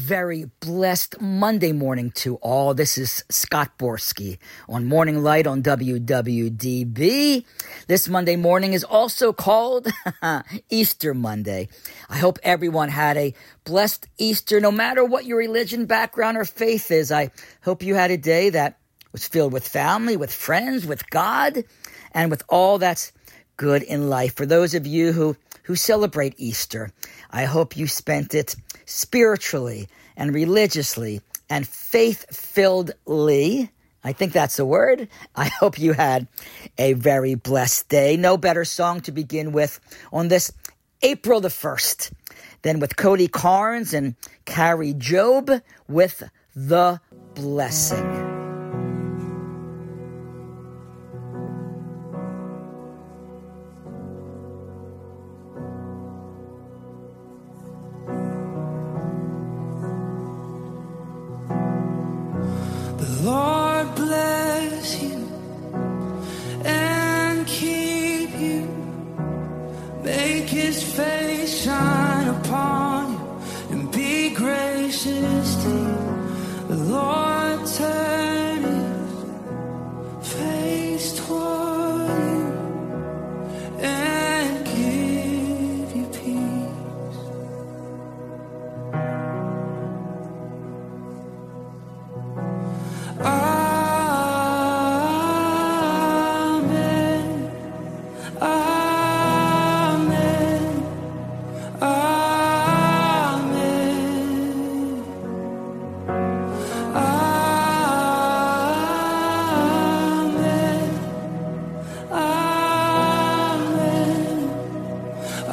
very blessed Monday morning to all. This is Scott Borsky on Morning Light on WWDB. This Monday morning is also called Easter Monday. I hope everyone had a blessed Easter, no matter what your religion, background, or faith is. I hope you had a day that was filled with family, with friends, with God, and with all that's good in life. For those of you who celebrate Easter, I hope you spent it spiritually and religiously and faith-filledly. I think that's a word. I hope you had a very blessed day. No better song to begin with on this April the 1st than with Cody Carnes and Carrie Job with The Blessing. Lord bless you and keep you. Make his face shine upon you and be gracious to you. The Lord turn his face toward you and give you peace. Amen. Amen. Amen. Amen. Amen.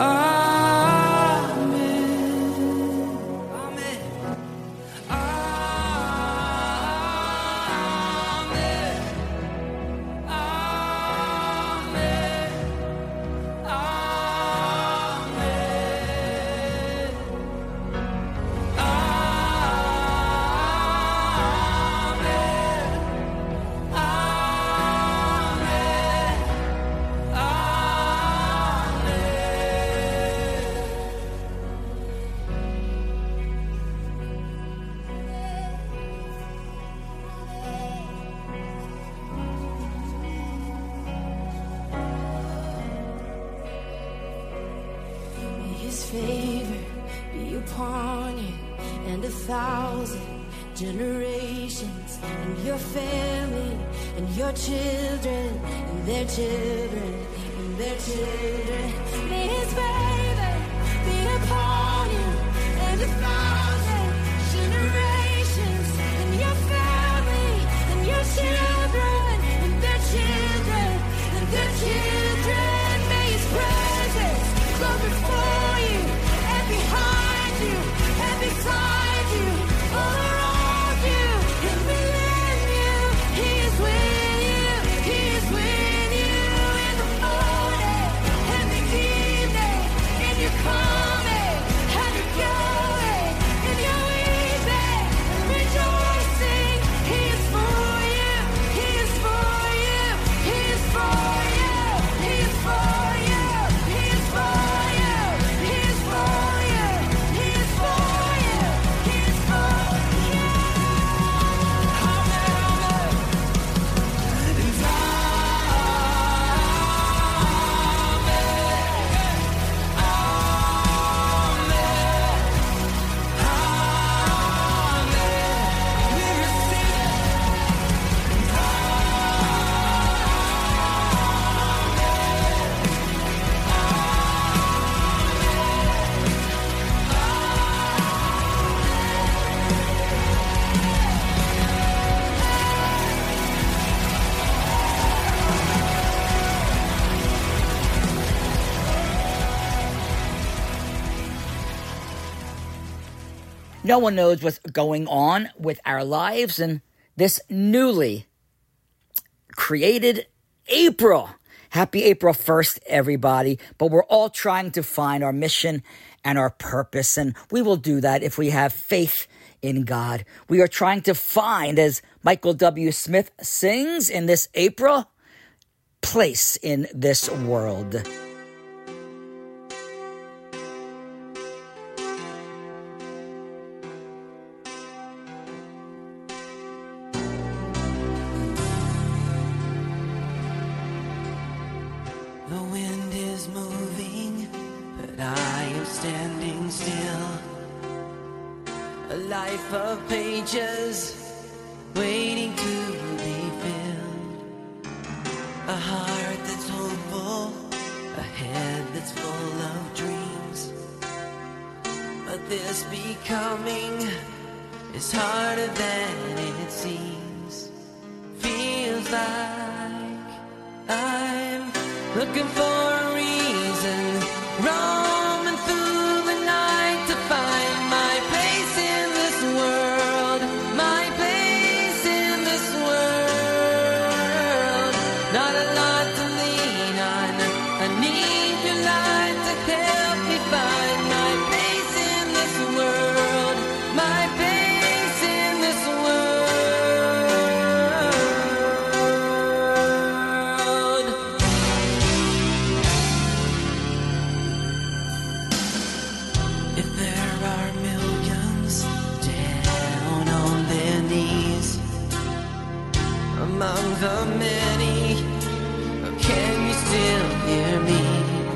His favor be upon you and 1,000 generations, and your family, and your children, and their children, and their children. May his favor be upon you and 1,000 generations, and your family, and your children, and their children, and their children. May his presence go before you and behind you and beside you, all around you and within you. He is with you. He is with you in the morning and the evening, in your coming and your going, in your weeping and rejoicing. He is for you. He is for you. He is for you. He is for you. He is for you. He is for you. He is for you. He is for you. Amen. And No one knows what's going on with our lives in this newly created April. Happy April 1st, everybody. But we're all trying to find our mission and our purpose, and we will do that if we have faith in God. We are trying to find, as Michael W. Smith sings in this April, place in this world. life of pages waiting to be filled. A heart that's hopeful, a head that's full of dreams. But this becoming is harder than it seems. Feels like I'm looking for a reason, roaming through the night to find my place in this world, my place in this world. Not a lot to lean on, I need your light to help me find my place in this world, my place in this world. If there are millions down on their knees among the many, can you still hear me?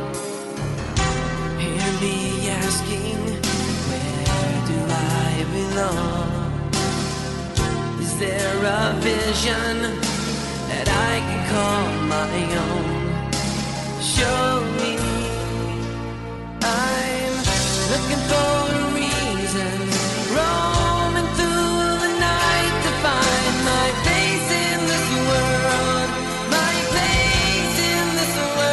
Hear me asking, where do I belong? Is there a vision that I can call my own? Show me. I'm looking for a reason, roaming through the night to find my place in this world, my place in this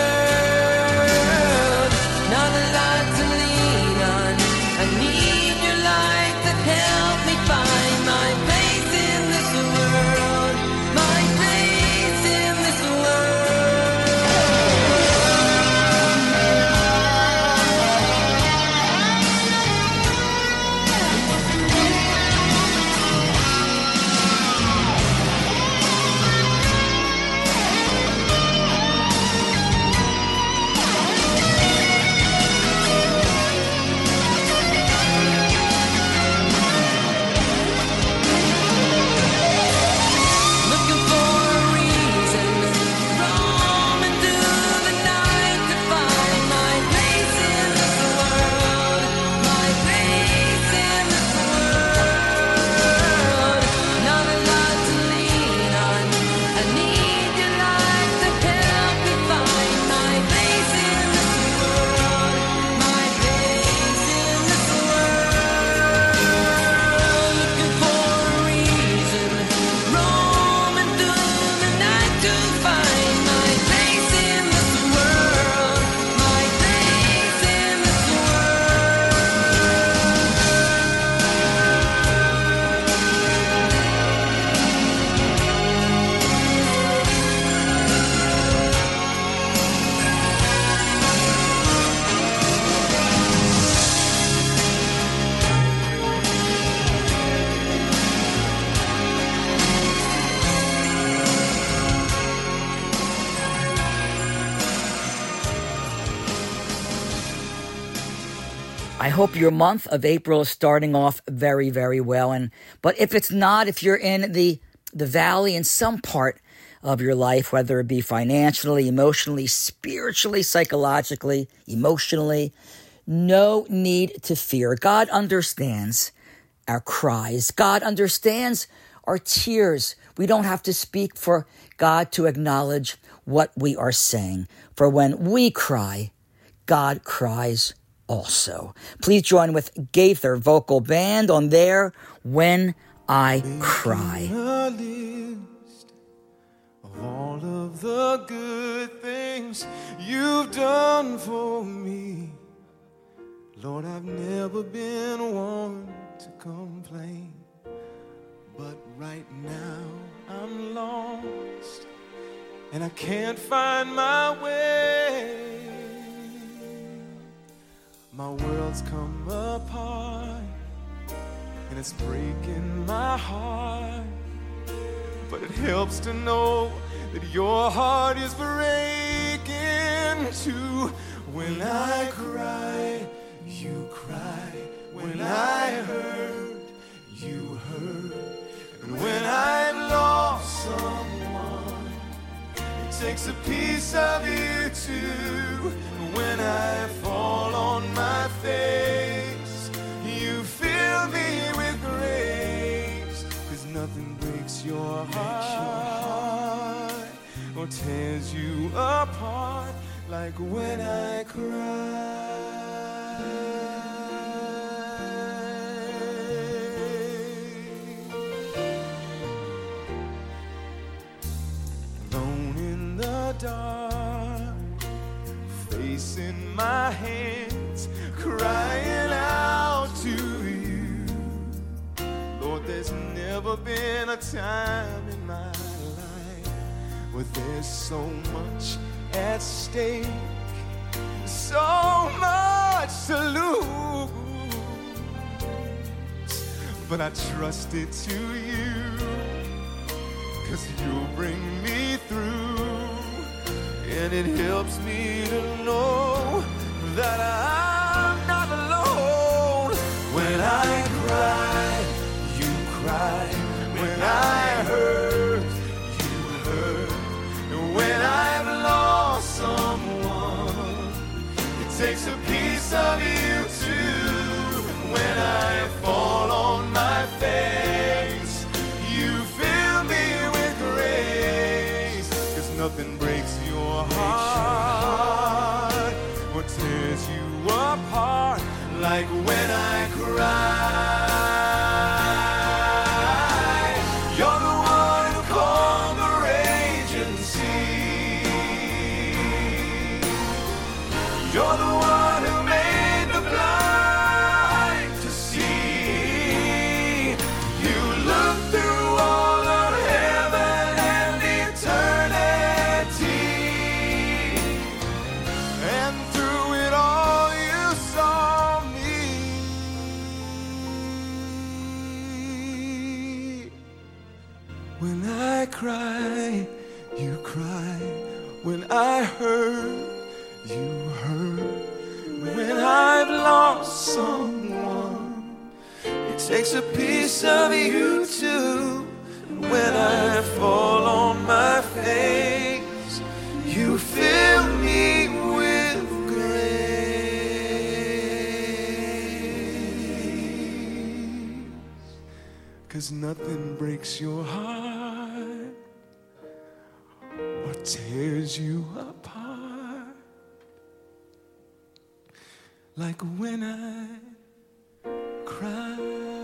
world. Not a lot to lean on, I need your light to help me find my place in this world, my place in this looking for a reason, roaming through the night to find my place in this world, my place in this world. Not a lot to lean on, I need your light to help me find my place in this world, my place in this world. Looking for a reason, roaming through the night to find my place in this world, my place in this I hope your month of April is starting off very, very well. But if it's not, if you're in the valley in some part of your life, whether it be financially, emotionally, spiritually, psychologically, emotionally, no need to fear. God understands our cries. God understands our tears. We don't have to speak for God to acknowledge what we are saying. For when we cry, God cries also. Please join with Gaither Vocal Band on their When I Cry. A list of all of the good things you've done for me. Lord, I've never been one to complain, but right now I'm lost and I can't find my way. My world's come apart and it's breaking my heart, but it helps to know that your heart is breaking too. When I cry, you cry. When I hurt, you hurt. And when I've lost someone, it takes a piece of you too. When I fall on my face, you fill me with tears you apart, like when I cry. Alone in the dark, facing my hands, crying out to you. Lord, there's never been a time in my life where there's so much at stake, so much to lose. But I trusted to you, 'cause you'll bring me through. And it helps me to know that I'm not alone. When I cry, you cry. When I hurt, you hurt. And when I've lost someone, it takes a piece of you too. When I fall on my face, you fill me with grace. 'Cause nothing breaks your heart or tears you apart, like when I cry. You're the one who calmed the raging sea. You're the one who made the blind to see. You look through all of heaven and eternity, and through it all you saw me. When I cry, you cry. When I hurt, you hurt. When I've lost someone, it takes a piece of you too. When I fall on my face, you fill me with grace. 'Cause nothing breaks your heart or tears you apart, like when I cry.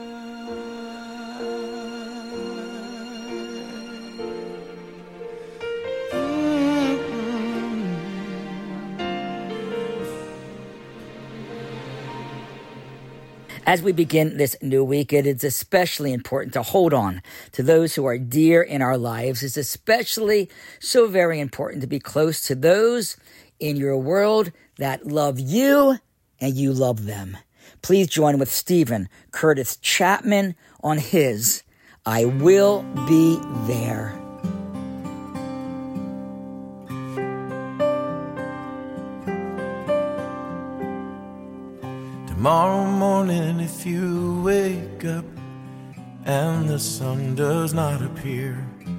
As we begin this new week, it is especially important to hold on to those who are dear in our lives. It's especially so very important to be close to those in your world that love you and you love them. Please join with Stephen Curtis Chapman on his I Will Be There. Tomorrow morning, if you wake up and the sun does not appear,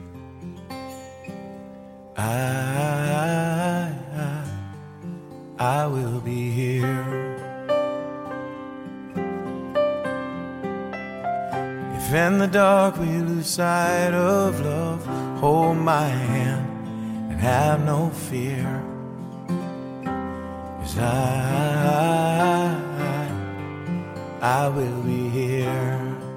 I will be here. If in the dark we lose sight of love, hold my hand and have no fear. 'Cause I will be here.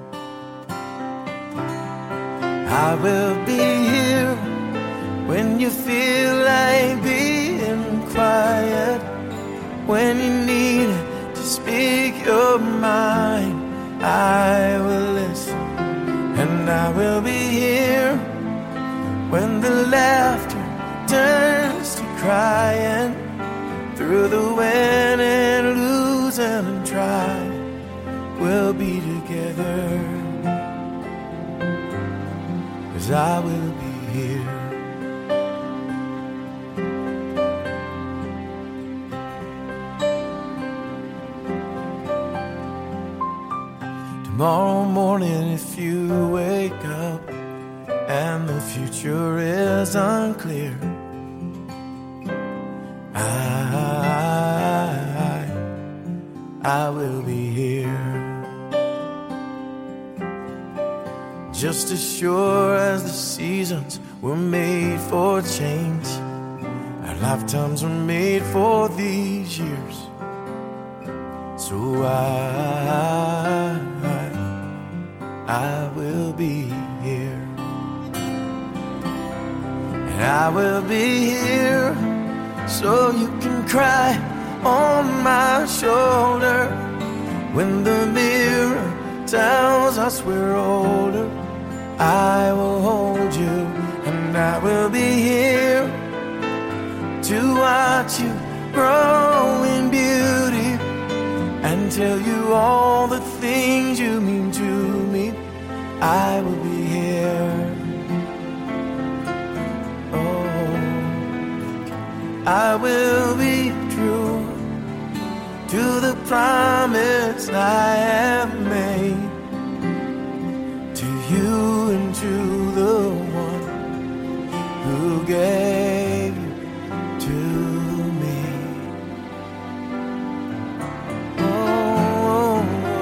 I will be here when you feel like being quiet, when you need to speak your mind. I will listen, and I will be here when the laughter turns to crying, through the win and losing and trying. We'll be together, 'cause I will be here. Tomorrow morning, if you wake up and the future is unclear, I will be here. Just as sure as the seasons were made for change, Lifetimes were made for these years. So I will be here. And I will be here so you can cry on my shoulder. When the mirror tells us we're older, I will hold you, and I will be here to watch you grow in beauty and tell you all the things you mean to me. I will be here. Oh, I will be true to the promise I have made to you and to the one who gave you to me. Oh,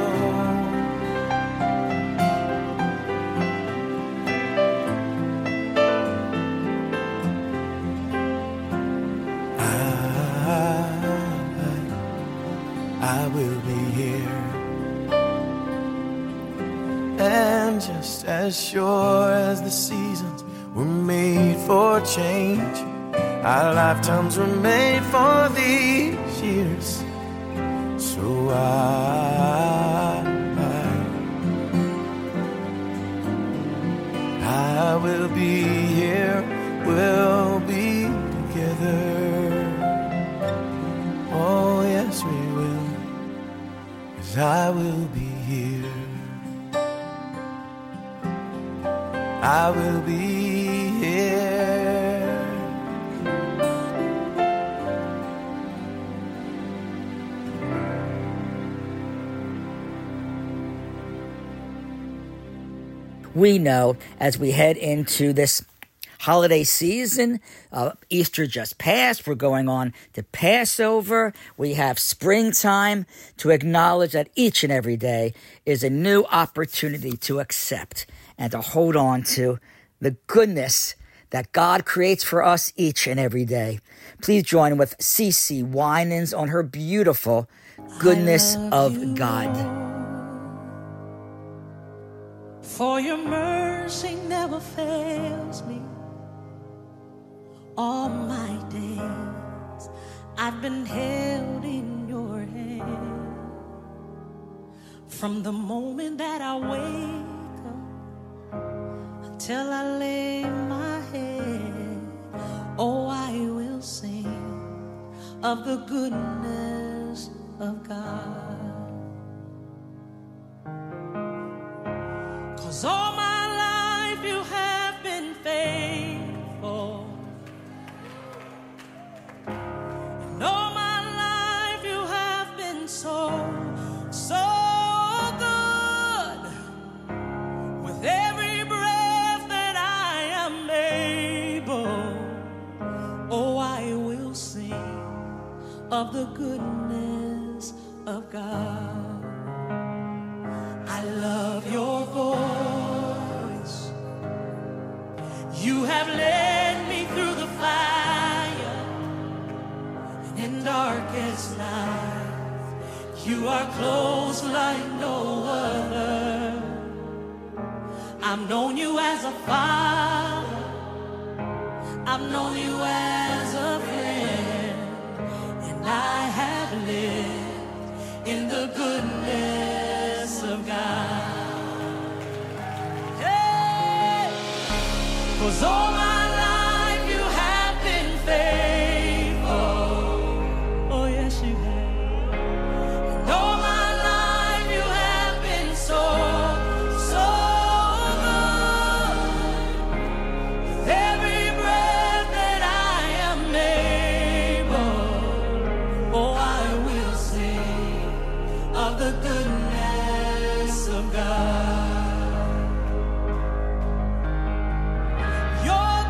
I will be here. And just as sure as the seasons were made for change, our lifetimes were made for these years. So I will be here, we'll be together. Oh yes we will, 'cause I will be here. I will be here. We know as we head into this holiday season, Easter just passed, we're going on to Passover, we have springtime, to acknowledge that each and every day is a new opportunity to accept and to hold on to the goodness that God creates for us each and every day. Please join with CeCe Winans on her beautiful Goodness of God. For your mercy never fails me. All my days I've been held in your hand. From the moment that I wake up until I lay my head, oh, I will sing of the goodness of God. 'Cause all my life you have been faithful. And all my life you have been so, so good. With every breath that I am able, oh, I will sing of the goodness of God. I love your voice. You have led me through the fire and in darkest night. You are close like no other. I've known you as a father. I've known you as a friend. And I have lived in the goodness of God. Hey! 'Cause all my life you have been faithful. Oh yes you have. And all my life you have been so, so good. With every breath that I am able, oh I will sing of the goodness of God. Your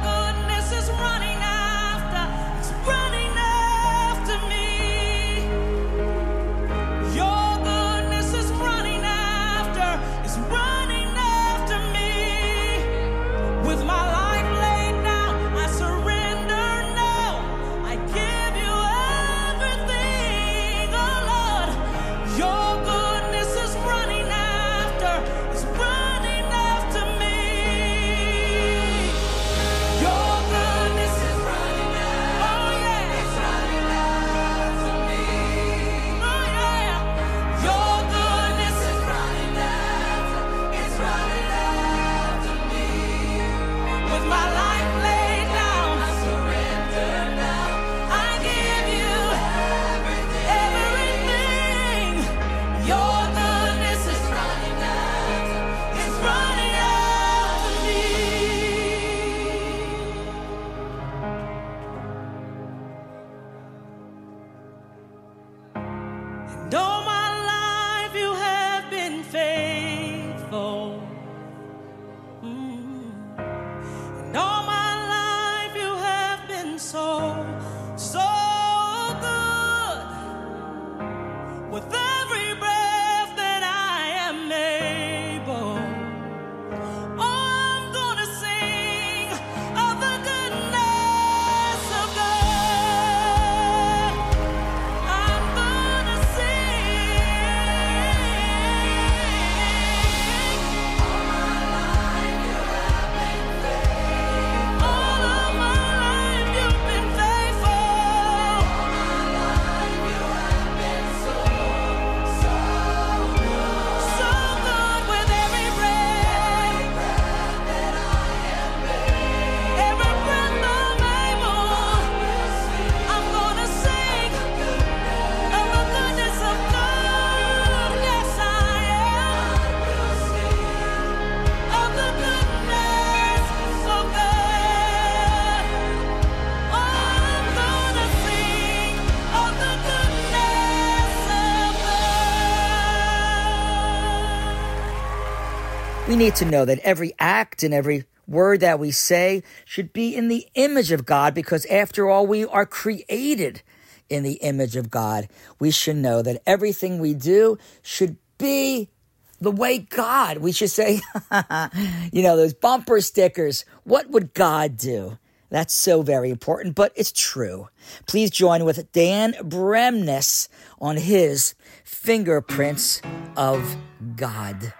We need to know that every act and every word that we say should be in the image of God, because after all, we are created in the image of God. We should know that everything we do should be the way God. We should say, those bumper stickers, what would God do? That's so very important, but it's true. Please join with Dan Bremnes on his Fingerprints of God.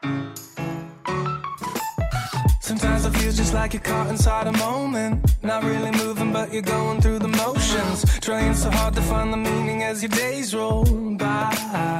Sometimes I feel just like you're caught inside a moment. Not really moving, but you're going through the motions. Trying so hard to find the meaning as your days roll by.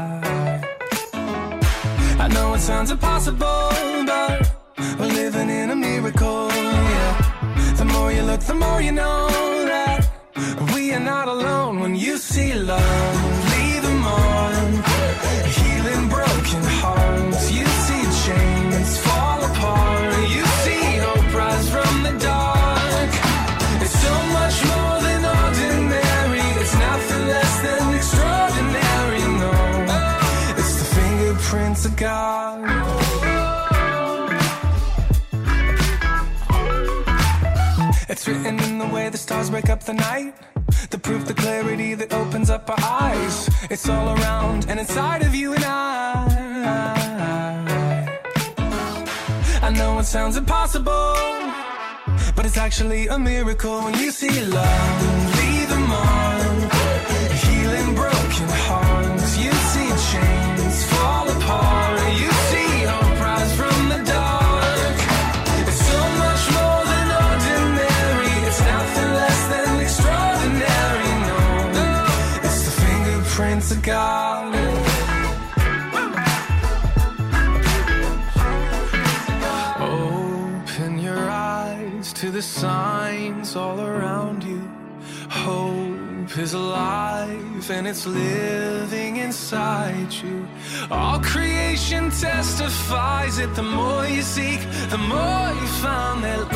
I know it sounds impossible, but we're living in a miracle, yeah. The more you look, the more you know that we are not alone. When you see love, leave them on. Healing broken hearts. You see chains fall apart. You see hope rise from the dark. It's so much more than ordinary. It's nothing less than extraordinary, no. It's the fingerprints of God. It's written in the way the stars break up the night. The proof, the clarity that opens up our eyes. It's all around and inside of you and I know it sounds impossible, but it's actually a miracle when you see love. Leave them on. Healing broken hearts. You see chains fall apart. You see hope rise from the dark. It's so much more than ordinary. It's nothing less than extraordinary, no. It's the fingerprints of God. Open your eyes to the signs all around you. Hope is alive and it's living inside you. All creation testifies it. The more you seek, the more you find that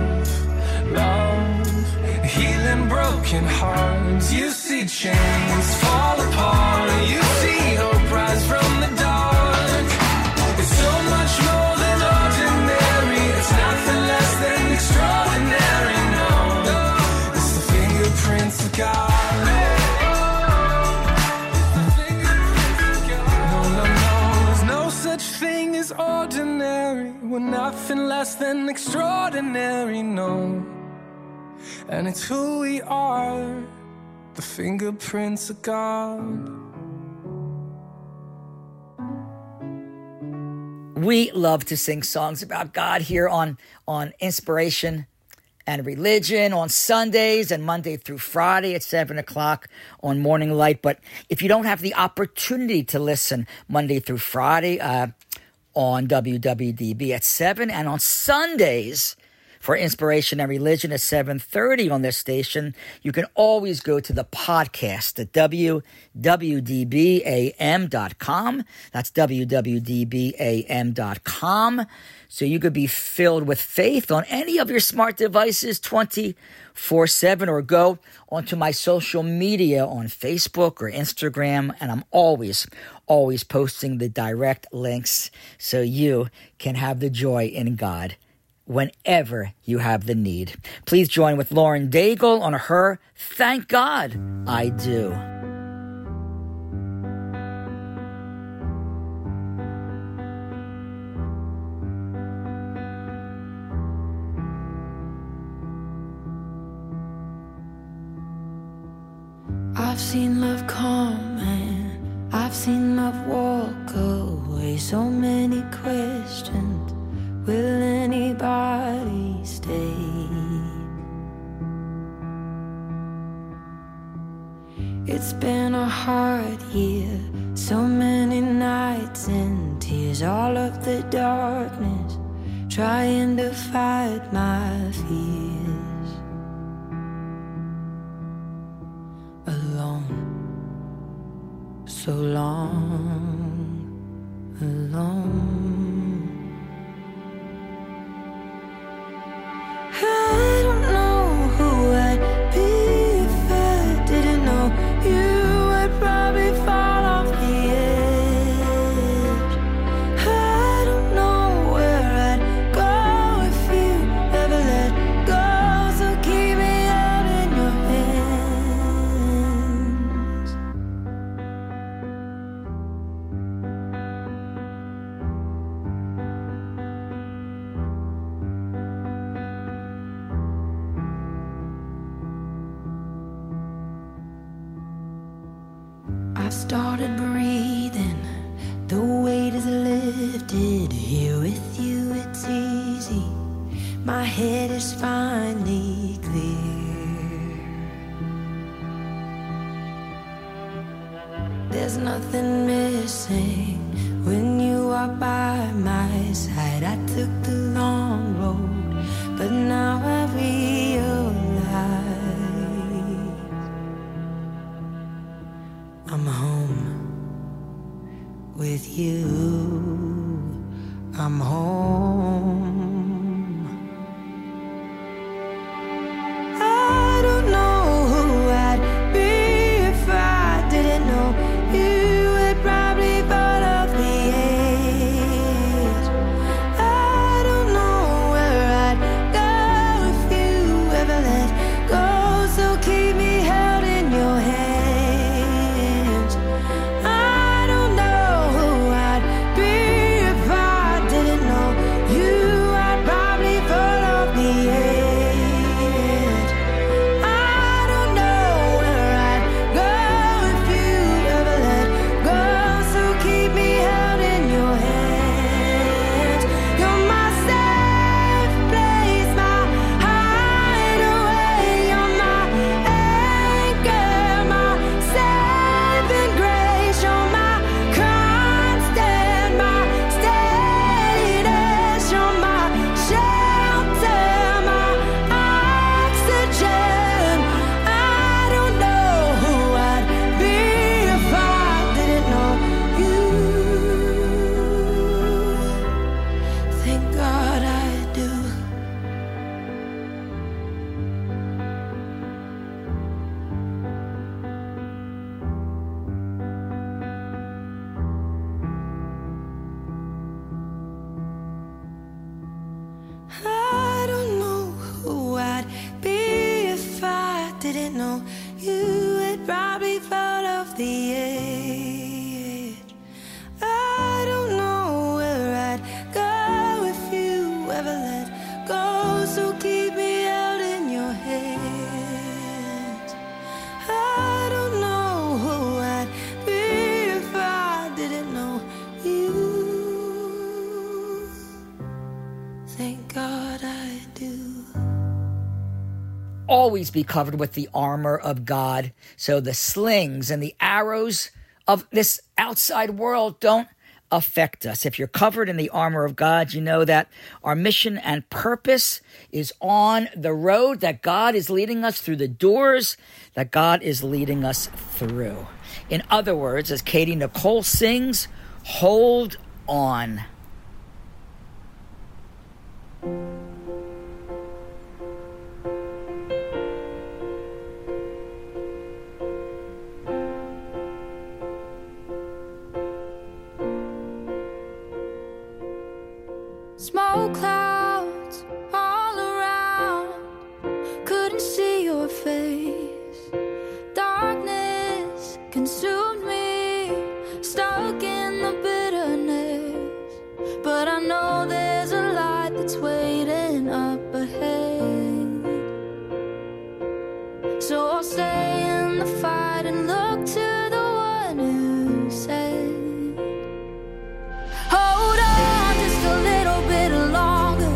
love, healing broken hearts. You see chains fall apart. You see hope rise from the dark. It's so much more than ordinary. It's nothing less than extraordinary, no. It's the fingerprints of God. No, there's no such thing as ordinary. We're nothing less than extraordinary, no. And it's who we are, the fingerprints of God. We love to sing songs about God here on Inspiration and Religion on Sundays and Monday through Friday at 7 o'clock on Morning Light. But if you don't have the opportunity to listen Monday through Friday on WWDB at 7, and on Sundays for Inspiration and Religion at 7:30 on this station, you can always go to the podcast at wwdbam.com. That's wwdbam.com. So you could be filled with faith on any of your smart devices 24/7, or go onto my social media on Facebook or Instagram, and I'm always posting the direct links so you can have the joy in God whenever you have the need. Please join with Lauren Daigle on her Thank God I Do. I've seen love come and I've seen love walk away. So many questions. Will anybody stay? It's been a hard year. So many nights and tears. All of the darkness trying to fight my fears. Alone, so long, alone. I don't know who I'd be if I didn't know you. I'd probably fall off the edge. I don't know where started breathing, the weight is lifted. Here with you it's easy, my head is finally clear. There's nothing missing when you are by my side. I took the long road, but now I realize I'm home with you. I'm home. I don't know who I'd be if I didn't know you. Would probably fall off the edge. I don't know where I'd go if you ever let go. So keep me held in your hands. I don't know who I'd be if I didn't know you. I'd probably fall off the edge. I don't know where I'd go if you ever let go. So keep me held in your hands. You're my safe place, my hideaway. You're my anchor, my saving grace. You're my constant, my steadiness. You're my shelter, my oxygen. I don't know who I'd be if I didn't know you. Thank God I do. I don't know who I'd be if I didn't know you. Would probably fall off the edge. I don't know where I'd go if you ever let go. So keep me out in your hands. I don't know who I'd be if I didn't know you. Thank God I do. Always be covered with the armor of God, so the slings and the arrows of this outside world don't affect us. If you're covered in the armor of God, you know that our mission and purpose is on the road, that God is leading us through the doors, that God is leading us through. In other words, as Katie Nicole sings, hold on. Smoke clouds all around, couldn't see your face. Darkness consumed me, stuck in the bitterness. But I know there's a light that's waiting up ahead. So I'll stay in the fight and look to the one who said, hold on just a little bit longer.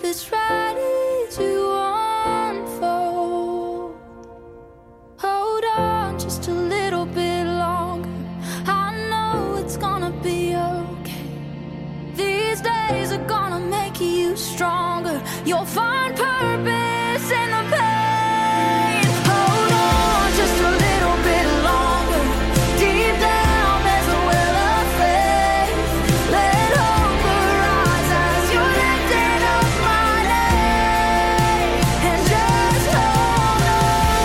is ready to unfold. Hold on just a little bit longer. I know it's gonna be okay. These days are gonna make you stronger. You'll find purpose in the pain. Hold on just a little bit longer. Deep down there's a well of faith. Let hope arise as you're lifting up my name. And just hold on.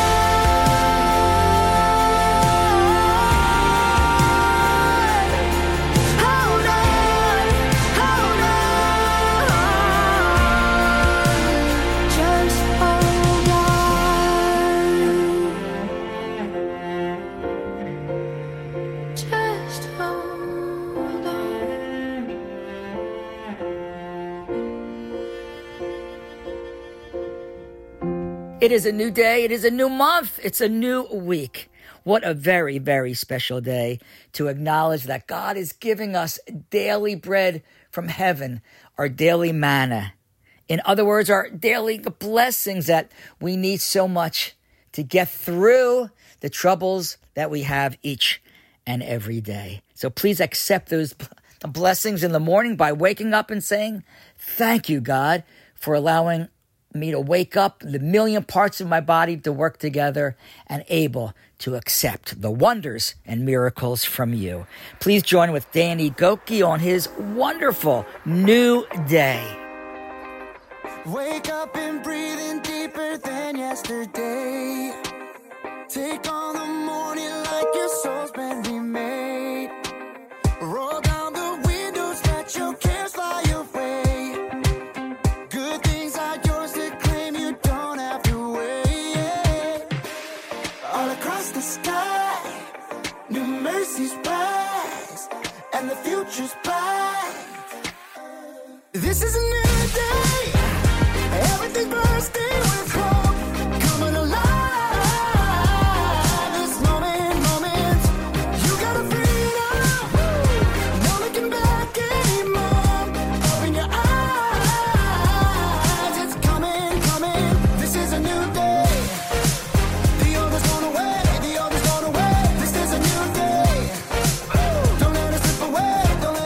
Hold on, hold on. Just hold on. Just hold on. It is a new day. It is a new month. It's a new week. What a very, very special day to acknowledge that God is giving us daily bread from heaven, our daily manna. In other words, our daily blessings that we need so much to get through the troubles that we have each and every day. So please accept those the blessings in the morning by waking up and saying, thank you, God, for allowing me to wake up, the million parts of my body to work together, and able to accept the wonders and miracles from you. Please join with Danny Goki on his wonderful new day. Wake up and breathe in deeper than yesterday. Take on the morning like your soul's been remade. Roll down the windows, let your cares fly away. Good things are yours to claim, you don't have to wait. All across the sky, new mercies rise, and the future's bright. This is a new day. Everything bursting with hope, coming alive. This moment, you got a freedom. No looking back anymore. Open your eyes, it's coming. This is a new day. The old is gone away, This is a new day. Don't let it slip away,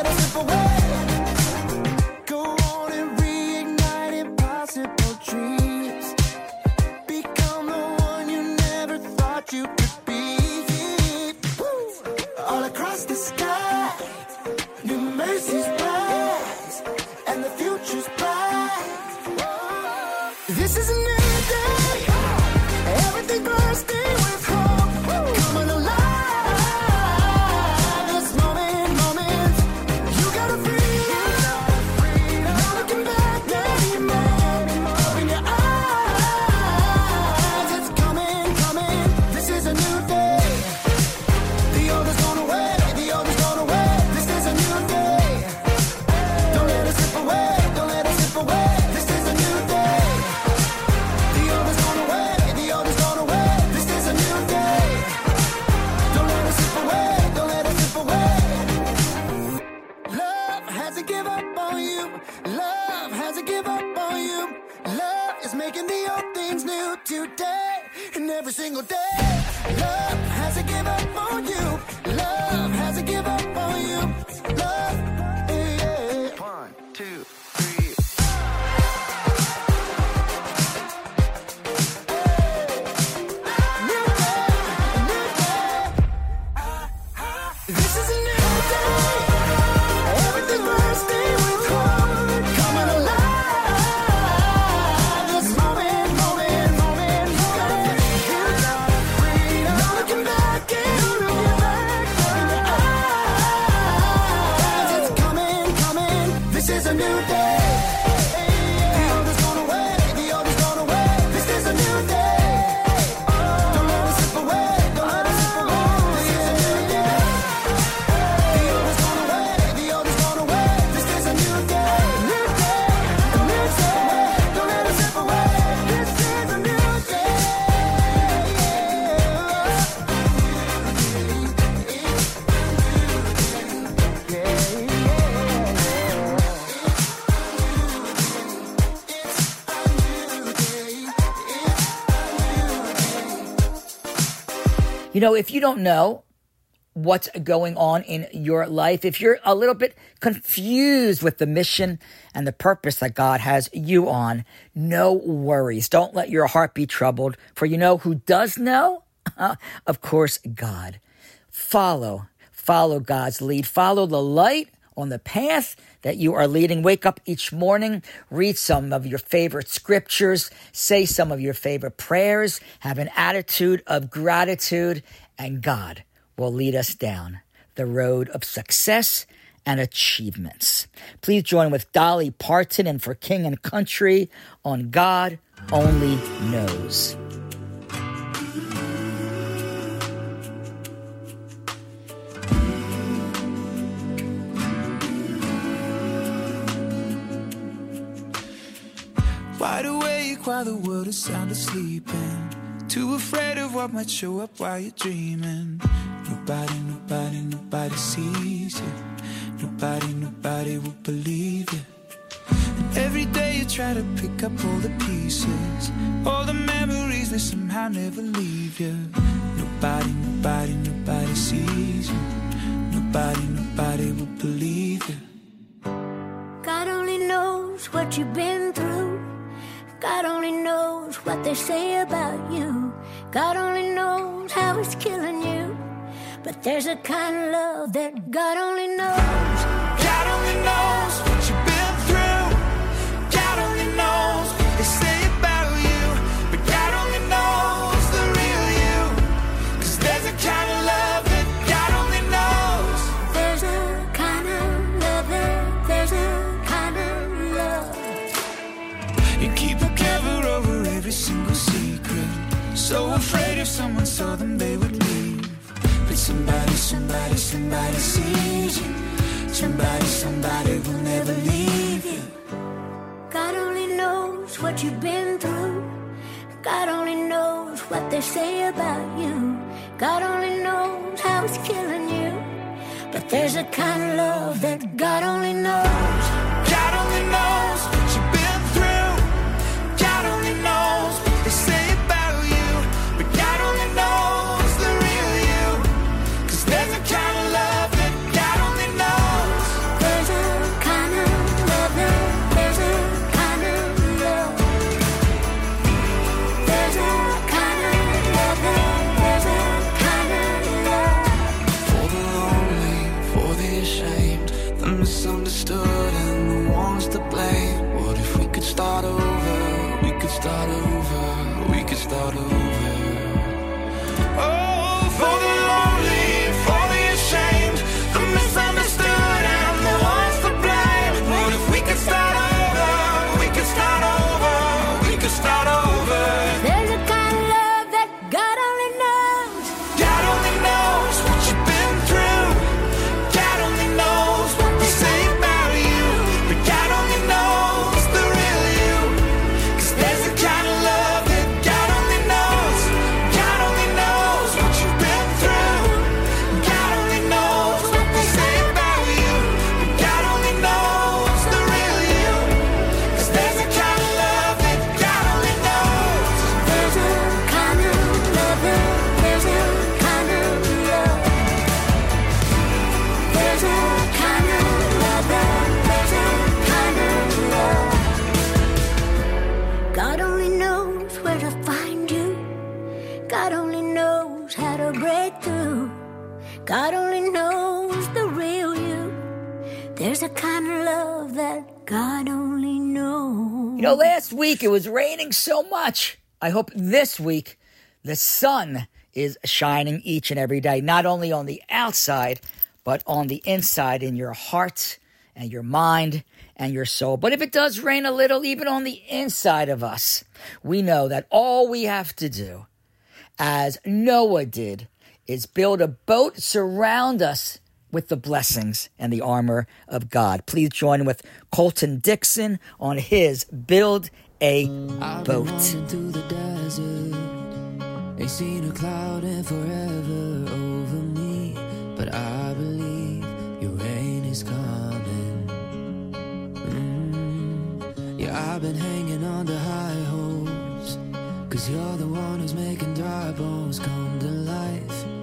Go on and reignite impossible dreams. Become the one you never thought you could be. All across the sky, new mercies rise, and the future's bright. This is a new day. Everything bursting with hope, coming alive. This moment, you got a freedom. No looking back anymore. Open your eyes, it's coming. This is a new day. The old is gone away, This is a new day. Don't let it slip away, This is a new day. The old is gone away, This is a new day. Don't let it slip away, Love hasn't given up on you. Love hasn't given up on you. Love is making the old things new today and every single day. Love hasn't given up on you. Love hasn't given up on you. Love, yeah. 1, 2, 3. New day. This is a new day. Everything bursting with hope, coming alive. This moment, you got a freedom. No looking If you don't know what's going on in your life, if you're a little bit confused with the mission and the purpose that God has you on, no worries. Don't let your heart be troubled, for you know who does know? Of course, God. Follow God's lead. Follow the light on the path that you are leading. Wake up each morning, read some of your favorite scriptures, say some of your favorite prayers, have an attitude of gratitude, and God will lead us down the road of success and achievements. Please join with Dolly Parton and For King and Country on God Only Knows. Wide awake while the world is sound asleep, and too afraid of what might show up while you're dreaming. Nobody sees you. Nobody will believe you. And every day you try to pick up all the pieces, all the memories that somehow never leave you. Nobody sees you. Nobody will believe you. God only knows what you've been through. God only knows what they say about you. God only knows how it's killing you. But there's a kind of love that God only knows. God only knows what you've been through. God only knows what they say about you. But God only knows the real you. 'Cause there's a kind of love that God only knows. There's a kind of love there's a kind of love. You keep a cover over every single secret, so afraid if someone saw them they would leave. But somebody sees you. Somebody will never leave you. God only knows what you've been through. God only knows what they say about you. God only knows how it's killing you. But there's a kind of love that God only knows. God only knows what you've been through. God only knows what they say about you. But God only knows the real you. 'Cause there's a kind of love that God only knows. There's a kind of love there's a kind of love. There's a kind of love there's a kind of love. For the lonely, for the ashamed, the misunderstood and the ones to blame. What if we could start over? We could start over. We could start over. Oh, for the lonely, for the ashamed, the misunderstood and the ones to blame. What if we could start over? We could start over. We could start over. There's a kind of love that God only knows. God only knows what you've been through. God only knows what they say about you. But God only knows the real you. 'Cause there's a kind of love that God only knows. God only knows what you've been through. God only knows what they say about you. But God only knows the real you. 'Cause there's a kind of love that God only knows. There's a kind of love there's a kind of love. There's a kind of love there's a kind of love. God only knows where to find you. God only knows how to break through. God only knows the real you. There's a kind of love that God only knows. Last week it was raining so much. I hope this week the sun is shining each and every day, not only on the outside, but on the inside in your heart and your mind and your soul. But if it does rain a little, even on the inside of us, we know that all we have to do, as Noah did, is build a boat, surround us with the blessings and the armor of God. Please join with Colton Dixon on his Build a Boat. I've been walking through the desert, ain't seen a cloud in forever over me, but I believe your rain is coming. Yeah, I've been hanging on to high hopes, 'cause you're the one who's making dry bones come to life.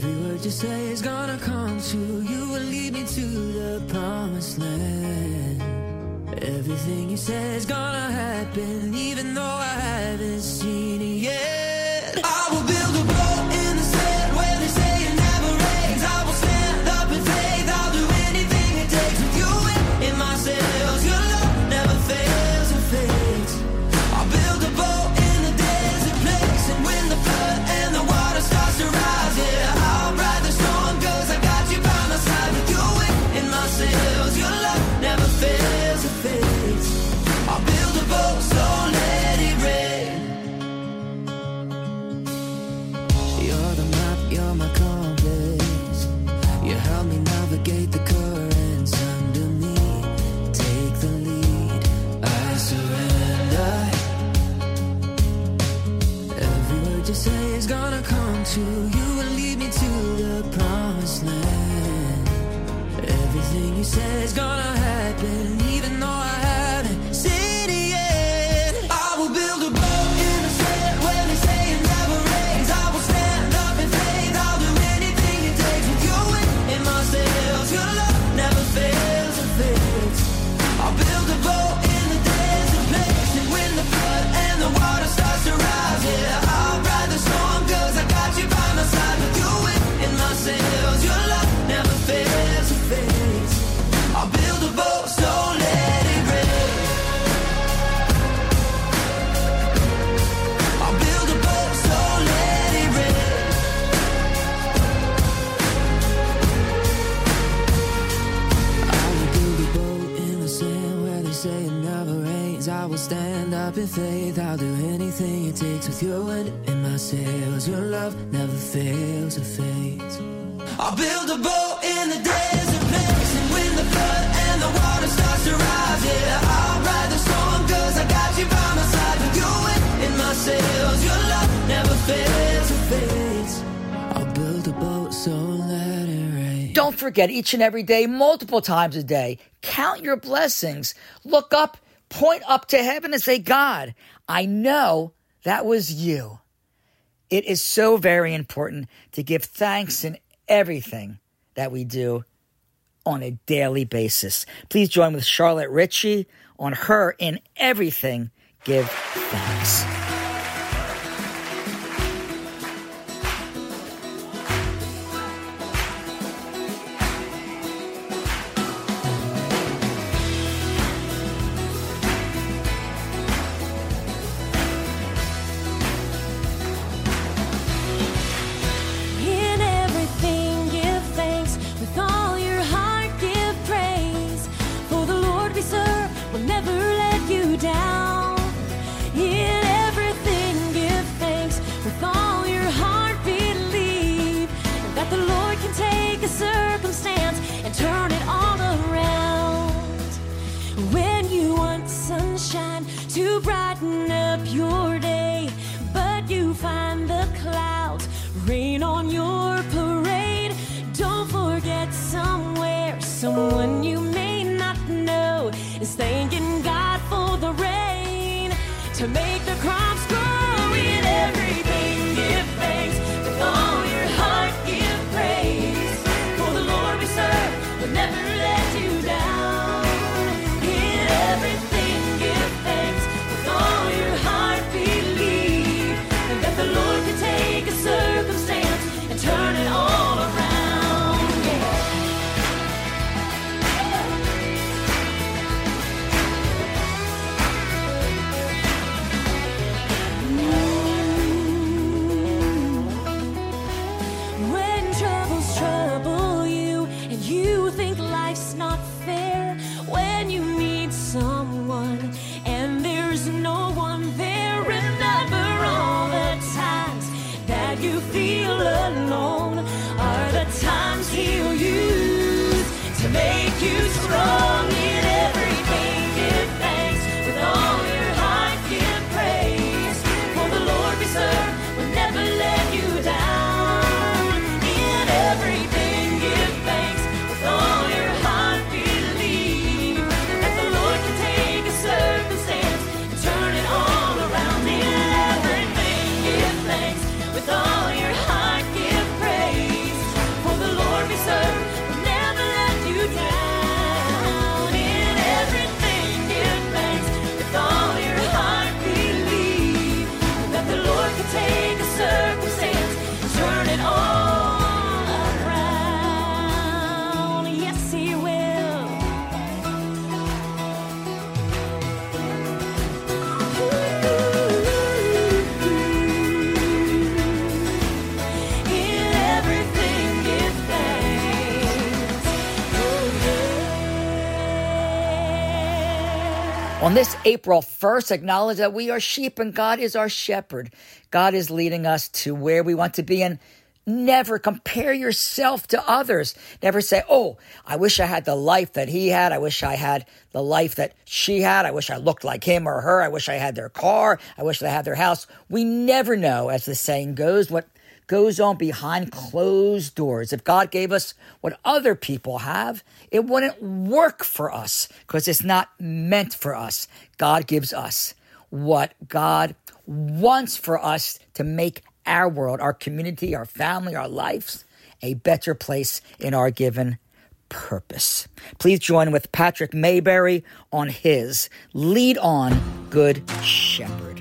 Every word you say is gonna come true. You will lead me to the promised land. Everything you say is gonna happen, even though I haven't seen it yet. I will build a boat in the sand where they say it never rains. I will stand up in faith. I'll do anything it takes with you in my sails. Your love never fails or fades. I'll build a boat in the desert place, and when the flood and the water starts to rise, yeah, I'll ride the storm 'cause I got you by my side. With you in my sails, your love never fails or fades. I'll build a boat, so let it rain. You're the map, you're my compass. You help me navigate the currents under me. Take the lead, I surrender. Every word you say is gonna come true. You will lead me to the promised land. Everything you say is gonna happen, even though I haven't seen it yet. I will build a boat in the sand where they say it never rains. I will stand up in faith. I'll do anything it takes with you in my sails. Your love never fails or fades. I'll build a boat in the desert place, and when the flood and the water starts to rise, yeah, I'll ride the storm 'cause I got you by my side. With you in my sails, your love never fails or fades. I'll build a boat, so let it rain. I'll build a boat, so let it rain. I will build a boat in the sand where they say it never rains. I will stand up in faith. I'll do anything it takes with your wind in my sails. Your love never fails or fades. I'll build a boat in the desert place, and when the flood and the water starts to rise, yeah, I'll ride the storm 'cause I got you by my side. With you in my sails, your love never fails or fades. I'll build a boat, so let it rain. Don't forget, each and every day, multiple times a day, count your blessings. Look up, point up to heaven and say, God, I know that was you. It is so very important to give thanks in everything that we do on a daily basis. Please join with Charlotte Ritchie on her In Everything Give Thanks. In everything give thanks, with all your heart give praise. For the Lord we serve will never let you down. In everything give thanks, with all your heart believe that the Lord can take a circumstance and turn it all around. When you want sunshine to brighten up your day, but you find the clouds rain on your parade, don't forget somewhere someone you may not know is thanking God for the rain to make the crops grow. In everything give thanks, with all your heart give praise. For the Lord we serve will never let you down. In everything give thanks, with all your heart believe that the Lord can take a circumstance and turn it all around. Yeah. When troubles trouble you and you think life's not fair, when you need someone and there's no one there, remember all the times that you feel alone are the times He'll use to make you strong. In everything give thanks, with all your heart give praise. For the Lord we serve will never let you down. In everything give thanks, with all your heart believe that the Lord can take a circumstance and turn it all around. In everything give thanks, with all your heart give praise. On this April 1st, acknowledge that we are sheep and God is our shepherd. God is leading us to where we want to be, and never compare yourself to others. Never say, oh, I wish I had the life that he had. I wish I had the life that she had. I wish I looked like him or her. I wish I had their car. I wish I had their house. We never know, as the saying goes, what goes on behind closed doors. If God gave us what other people have, it wouldn't work for us because it's not meant for us. God gives us what God wants for us to make our world, our community, our family, our lives a better place in our given purpose. Please join with Patrick Mayberry on his Lead On, Good Shepherd.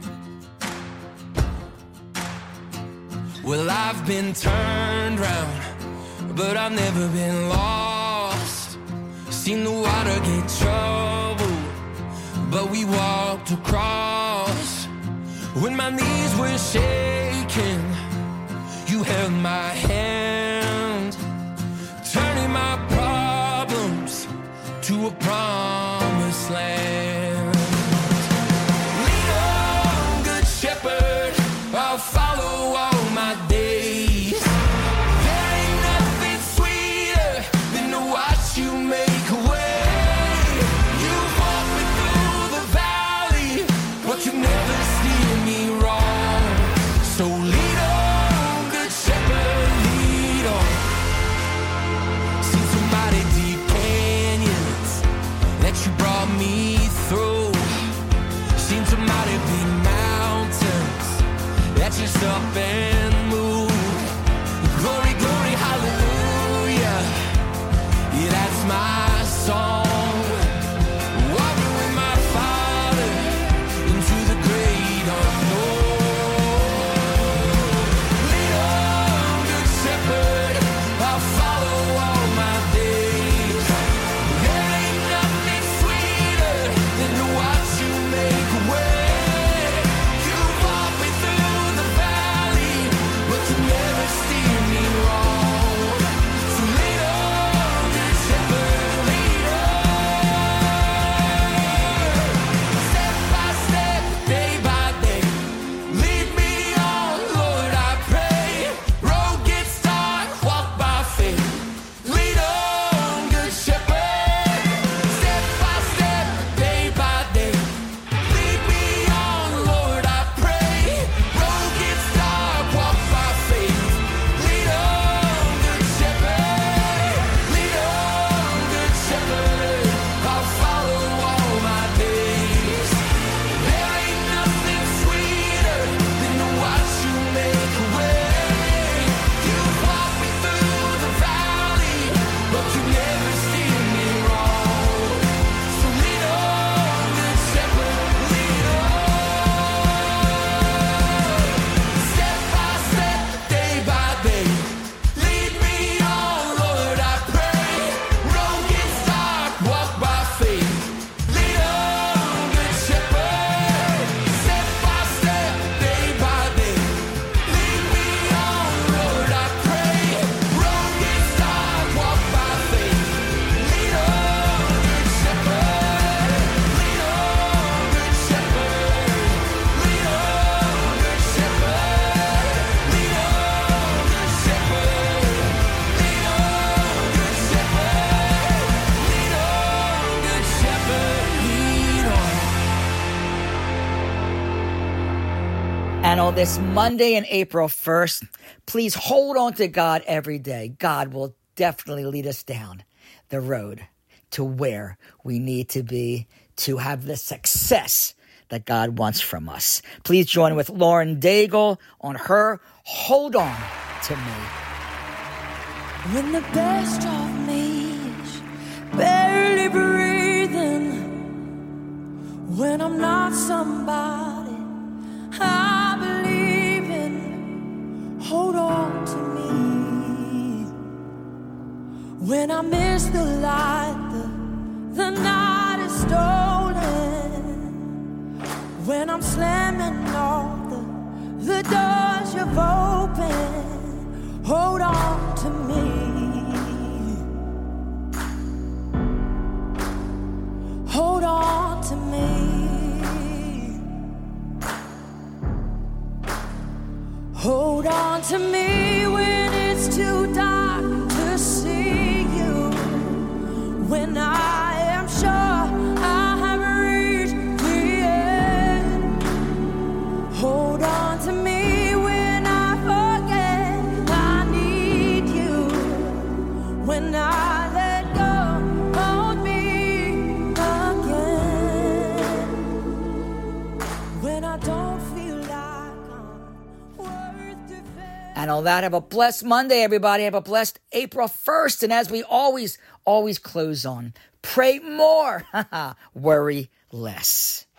Well, I've been turned round, but I've never been lost. Seen the water get troubled, but we walked across. When my knees were shaking, you held my hand, turning my problems to a promised land. Lead on, good shepherd, I'll follow all my days. There ain't nothing sweeter than to watch you make a way. You've walked me through the valley, but you never steer me wrong. So lead on, good shepherd, lead on. Seen some mighty deep canyons that you brought me through. Seen some mighty big mountains that you up and move. Glory, glory, hallelujah. Yeah, that's my song. Walking with my Father into the great unknown. Lead on, good shepherd, I'll follow all my days. There ain't nothing sweeter than to watch you make a way. You walk me through the valley, but you never steer me wrong. So lead on, good shepherd, lead on. Step by step, day by day, lead me on, Lord, I pray. Road gets dark, walk by faith. Lead on, good shepherd. Step by step, day by day, lead me on, Lord, I pray. Road gets dark, walk by faith. Lead on, good shepherd. Lead on, good shepherd. I'll follow all my days. There ain't nothing sweeter than to watch you make a way. You walk me through the valley, but you never steer me wrong. So lead on, good shepherd, lead on. Step by step, day by day, lead me on, Lord, I pray. Road gets dark, walk by faith. Lead on, good shepherd. Step by step, day by day, lead me on, Lord, I pray. Road gets dark, walk by faith. Lead on, good shepherd. Lead on, good shepherd. Lead on, good shepherd. Lead on, good shepherd. Lead on, good shepherd. Lead on, good shepherd. Lead on. And on this Monday in April 1st, please hold on to God every day. God will definitely lead us down the road to where we need to be to have the success that God wants from us. Please join with Lauren Daigle on her Hold On to Me. When the best of me is barely breathing, when I'm not somebody I believe in, hold on to me. When I miss the light, the night is stolen. When I'm slamming all the doors you've opened, hold on to me. Hold on to me. to me when it's too dark to see you. When I am sure I have reached the end. Hold on to me when I forget I need you. When I let go, hold me again. When I don't feel like I'm worth defending. And all that, have a blessed Monday, everybody. Have a blessed April 1st. And as we always close on, pray more, worry less.